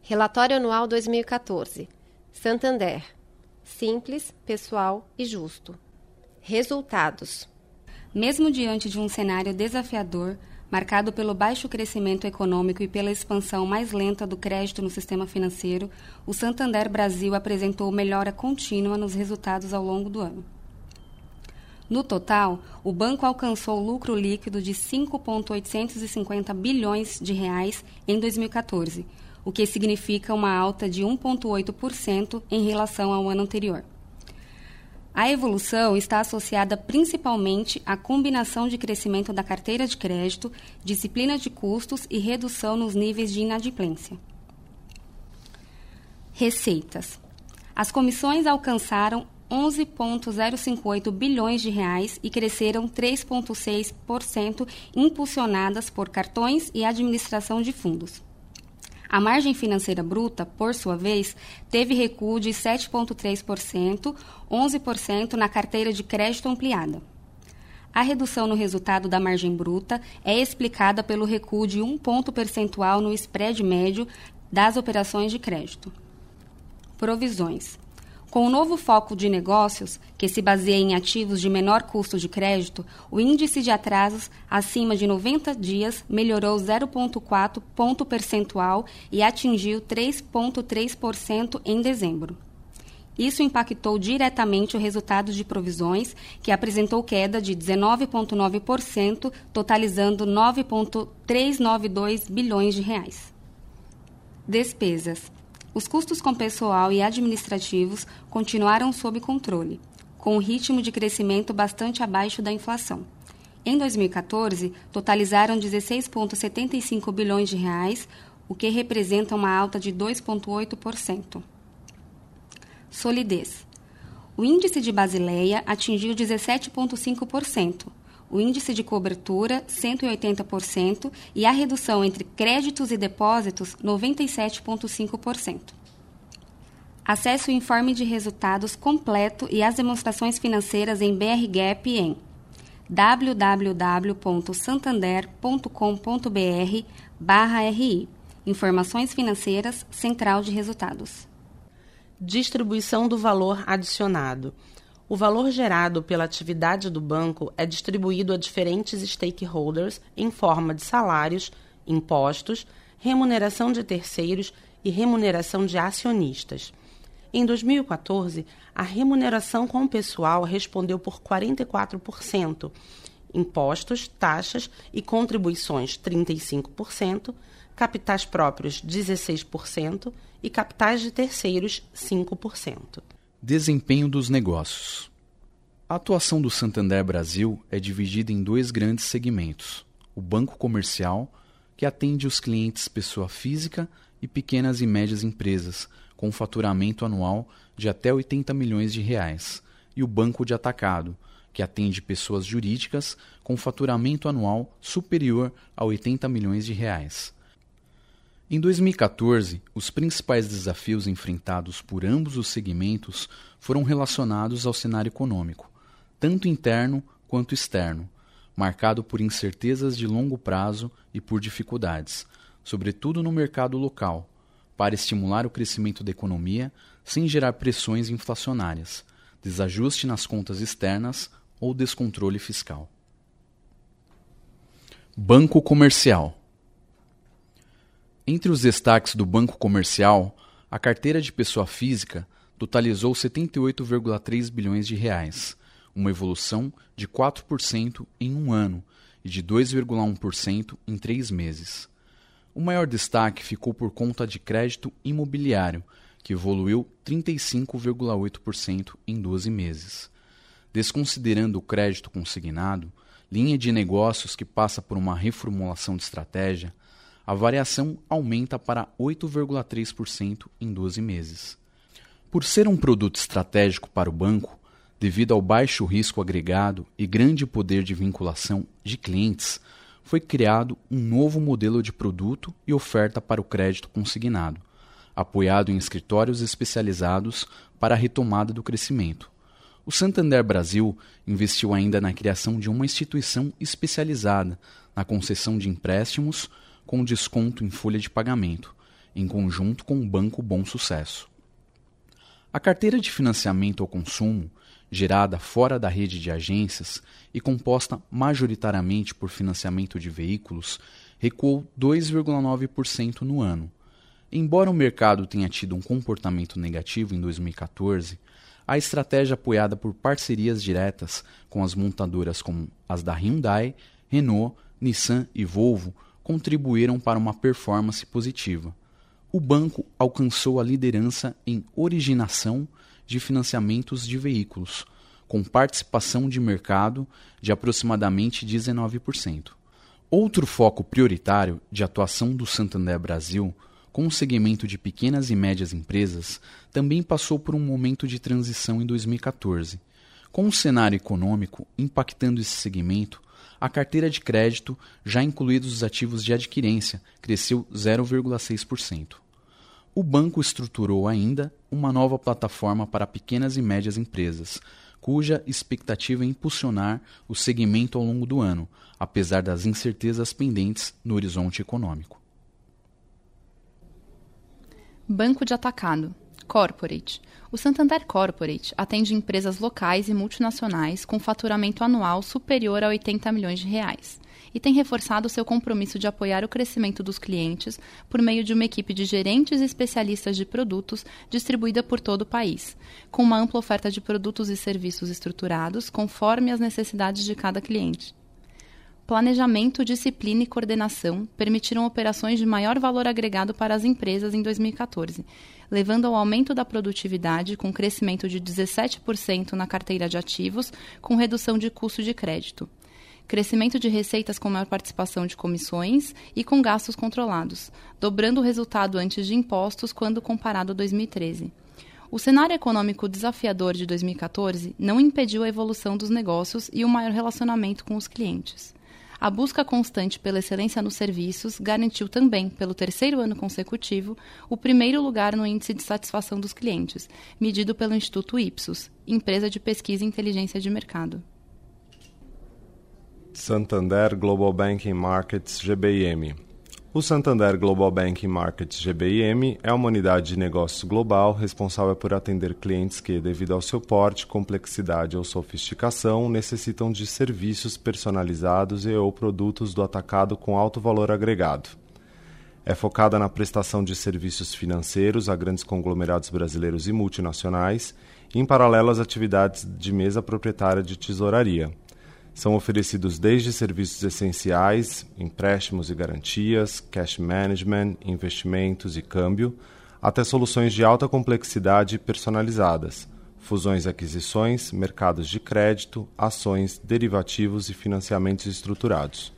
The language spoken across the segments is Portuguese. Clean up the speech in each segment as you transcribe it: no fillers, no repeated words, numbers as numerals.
Relatório Anual 2014. Santander. Simples, pessoal e justo. Resultados. Mesmo diante de um cenário desafiador, marcado pelo baixo crescimento econômico e pela expansão mais lenta do crédito no sistema financeiro, o Santander Brasil apresentou melhora contínua nos resultados ao longo do ano. No total, o banco alcançou lucro líquido de 5,850 bilhões de reais em 2014, o que significa uma alta de 1,8% em relação ao ano anterior. A evolução está associada principalmente à combinação de crescimento da carteira de crédito, disciplina de custos e redução nos níveis de inadimplência. Receitas. As comissões alcançaram 11,058 bilhões de reais e cresceram 3,6%, impulsionadas por cartões e administração de fundos. A margem financeira bruta, por sua vez, teve recuo de 7,3%, 11% na carteira de crédito ampliada. A redução no resultado da margem bruta é explicada pelo recuo de 1 ponto percentual no spread médio das operações de crédito. Provisões. Com o novo foco de negócios, que se baseia em ativos de menor custo de crédito, o índice de atrasos acima de 90 dias melhorou 0,4 ponto percentual e atingiu 3,3% em dezembro. Isso impactou diretamente o resultado de provisões, que apresentou queda de 19,9%, totalizando 9,392 bilhões de reais. Despesas. Os custos com pessoal e administrativos continuaram sob controle, com um ritmo de crescimento bastante abaixo da inflação. Em 2014, totalizaram 16,75 bilhões de reais, o que representa uma alta de 2,8%. Solidez. O índice de Basileia atingiu 17,5%. O índice de cobertura, 180%, e a redução entre créditos e depósitos, 97,5%. Acesse o informe de resultados completo e as demonstrações financeiras em BR-GAAP em www.santander.com.br/RI. Informações financeiras, Central de Resultados. Distribuição do valor adicionado. O valor gerado pela atividade do banco é distribuído a diferentes stakeholders em forma de salários, impostos, remuneração de terceiros e remuneração de acionistas. Em 2014, a remuneração com o pessoal respondeu por 44%, impostos, taxas e contribuições 35%, capitais próprios 16% e capitais de terceiros 5%. Desempenho dos negócios. A atuação do Santander Brasil é dividida em dois grandes segmentos: o banco comercial, que atende os clientes pessoa física e pequenas e médias empresas, com faturamento anual de até 80 milhões de reais, e o banco de atacado, que atende pessoas jurídicas com faturamento anual superior a 80 milhões de reais. Em 2014, os principais desafios enfrentados por ambos os segmentos foram relacionados ao cenário econômico, tanto interno quanto externo, marcado por incertezas de longo prazo e por dificuldades, sobretudo no mercado local, para estimular o crescimento da economia sem gerar pressões inflacionárias, desajuste nas contas externas ou descontrole fiscal. Banco Comercial. Entre os destaques do Banco Comercial, a carteira de pessoa física totalizou 78,3 bilhões de reais, uma evolução de 4% em um ano e de 2,1% em 3 meses. O maior destaque ficou por conta de crédito imobiliário, que evoluiu 35,8% em 12 meses. Desconsiderando o crédito consignado, linha de negócios que passa por uma reformulação de estratégia, a variação aumenta para 8,3% em 12 meses. Por ser um produto estratégico para o banco, devido ao baixo risco agregado e grande poder de vinculação de clientes, foi criado um novo modelo de produto e oferta para o crédito consignado, apoiado em escritórios especializados para a retomada do crescimento. O Santander Brasil investiu ainda na criação de uma instituição especializada na concessão de empréstimos com desconto em folha de pagamento em conjunto com o Banco Bom Sucesso. A carteira de financiamento ao consumo, gerada fora da rede de agências e composta majoritariamente por financiamento de veículos, recuou 2,9% no ano. Embora o mercado tenha tido um comportamento negativo em 2014, a estratégia apoiada por parcerias diretas com as montadoras como as da Hyundai, Renault, Nissan e Volvo contribuíram para uma performance positiva. O banco alcançou a liderança em originação de financiamentos de veículos, com participação de mercado de aproximadamente 19%. Outro foco prioritário de atuação do Santander Brasil, com o segmento de pequenas e médias empresas, também passou por um momento de transição em 2014. Com o cenário econômico impactando esse segmento, a carteira de crédito, já incluídos os ativos de adquirência, cresceu 0,6%. O banco estruturou ainda uma nova plataforma para pequenas e médias empresas, cuja expectativa é impulsionar o segmento ao longo do ano, apesar das incertezas pendentes no horizonte econômico. Banco de atacado. Corporate. O Santander Corporate atende empresas locais e multinacionais com faturamento anual superior a 80 milhões de reais e tem reforçado seu compromisso de apoiar o crescimento dos clientes por meio de uma equipe de gerentes e especialistas de produtos distribuída por todo o país, com uma ampla oferta de produtos e serviços estruturados conforme as necessidades de cada cliente. Planejamento, disciplina e coordenação permitiram operações de maior valor agregado para as empresas em 2014, levando ao aumento da produtividade com crescimento de 17% na carteira de ativos, com redução de custo de crédito. Crescimento de receitas com maior participação de comissões e com gastos controlados, dobrando o resultado antes de impostos quando comparado a 2013. O cenário econômico desafiador de 2014 não impediu a evolução dos negócios e o maior relacionamento com os clientes. A busca constante pela excelência nos serviços garantiu também, pelo terceiro ano consecutivo, o primeiro lugar no índice de satisfação dos clientes, medido pelo Instituto Ipsos, empresa de pesquisa e inteligência de mercado. Santander Global Banking Markets GBIM. O Santander Global Banking Markets GBIM é uma unidade de negócios global responsável por atender clientes que, devido ao seu porte, complexidade ou sofisticação, necessitam de serviços personalizados e ou produtos do atacado com alto valor agregado. É focada na prestação de serviços financeiros a grandes conglomerados brasileiros e multinacionais, e em paralelo às atividades de mesa proprietária de tesouraria. São oferecidos desde serviços essenciais, empréstimos e garantias, cash management, investimentos e câmbio, até soluções de alta complexidade personalizadas, fusões e aquisições, mercados de crédito, ações, derivativos e financiamentos estruturados.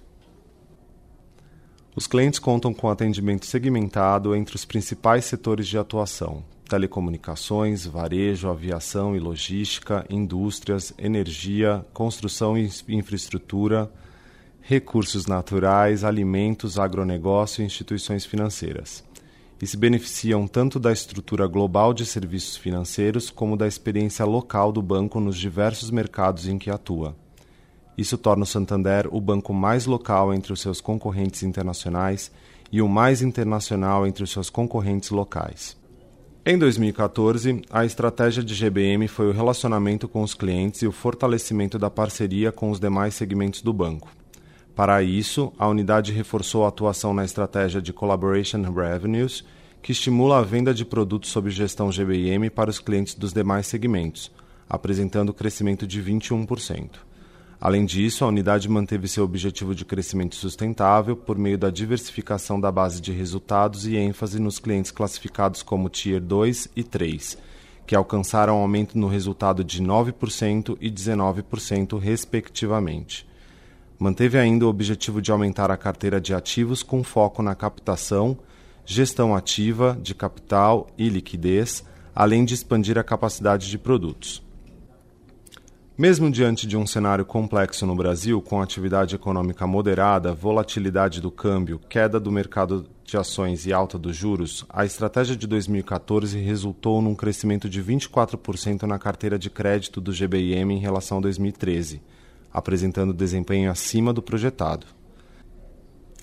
Os clientes contam com atendimento segmentado entre os principais setores de atuação: telecomunicações, varejo, aviação e logística, indústrias, energia, construção e infraestrutura, recursos naturais, alimentos, agronegócio e instituições financeiras. E se beneficiam tanto da estrutura global de serviços financeiros como da experiência local do banco nos diversos mercados em que atua. Isso torna o Santander o banco mais local entre os seus concorrentes internacionais e o mais internacional entre os seus concorrentes locais. Em 2014, a estratégia de GBM foi o relacionamento com os clientes e o fortalecimento da parceria com os demais segmentos do banco. Para isso, a unidade reforçou a atuação na estratégia de Collaboration Revenues, que estimula a venda de produtos sob gestão GBM para os clientes dos demais segmentos, apresentando crescimento de 21%. Além disso, a unidade manteve seu objetivo de crescimento sustentável por meio da diversificação da base de resultados e ênfase nos clientes classificados como Tier 2 e 3, que alcançaram aumento no resultado de 9% e 19%, respectivamente. Manteve ainda o objetivo de aumentar a carteira de ativos com foco na captação, gestão ativa de capital e liquidez, além de expandir a capacidade de produtos. Mesmo diante de um cenário complexo no Brasil, com atividade econômica moderada, volatilidade do câmbio, queda do mercado de ações e alta dos juros, a estratégia de 2014 resultou num crescimento de 24% na carteira de crédito do GBIM em relação a 2013, apresentando desempenho acima do projetado.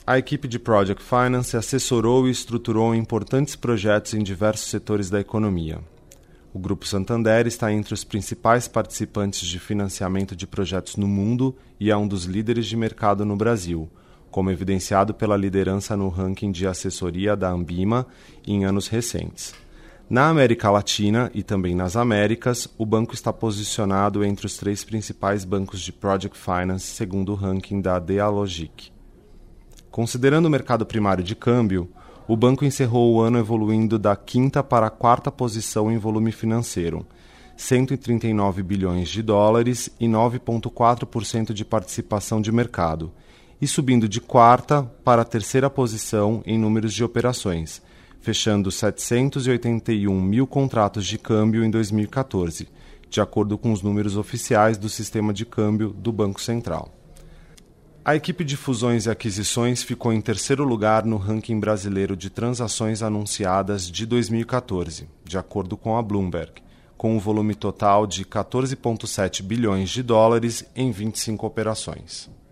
A equipe de Project Finance assessorou e estruturou importantes projetos em diversos setores da economia. O Grupo Santander está entre os principais participantes de financiamento de projetos no mundo e é um dos líderes de mercado no Brasil, como evidenciado pela liderança no ranking de assessoria da Ambima em anos recentes. Na América Latina e também nas Américas, o banco está posicionado entre os 3 principais bancos de Project Finance, segundo o ranking da Dealogic. Considerando o mercado primário de câmbio, o banco encerrou o ano evoluindo da 5ª para a 4ª posição em volume financeiro, 139 bilhões de dólares e 9,4% de participação de mercado, e subindo de 4ª para a 3ª posição em números de operações, fechando 781 mil contratos de câmbio em 2014, de acordo com os números oficiais do sistema de câmbio do Banco Central. A equipe de fusões e aquisições ficou em 3º lugar no ranking brasileiro de transações anunciadas de 2014, de acordo com a Bloomberg, com um volume total de 14,7 bilhões de dólares em 25 operações.